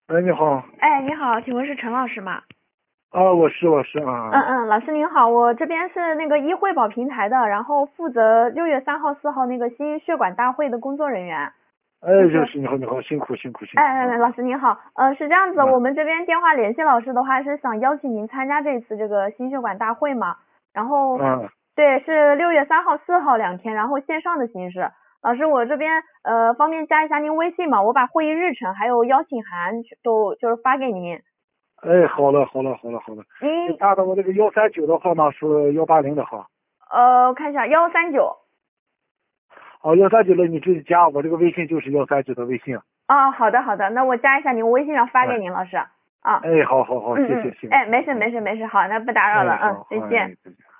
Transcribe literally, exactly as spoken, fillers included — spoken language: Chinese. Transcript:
哎，你好。 哎，你好，请问是陈老师吗？ 啊，我是我是啊。 嗯嗯，老师您好，我这边是那个医惠保平台的，然后负责六月三号、四号那个心血管大会的工作人员。 哎， 就是， 就是你好，你好，辛苦辛苦辛哎苦啊。 哎，老师您好，呃，是这样子， 啊我们这边电话联系老师的话是想邀请您参加这次这个心血管大会嘛，然后， 啊。 对，是六月三号、四号两天，然后线上的形式。老师，我这边呃方便加一下您微信吗？我把会议日程还有邀请函都就是发给您。 哎，好了好了好了好了。你您打的我这个幺三九的号码是幺八零的号。 呃，我看一下幺三九。 哦，幺三九的你直接加我这个微信就是幺三九的微信。 啊，好的好的，那我加一下您，我微信上发给哎您，老师。啊， 哎，好好好， 嗯嗯， 谢谢辛哎， 苦。 没事嗯。 没事没事，好，那不打扰了， 哎， 嗯， 好， 再见。 哎，再见。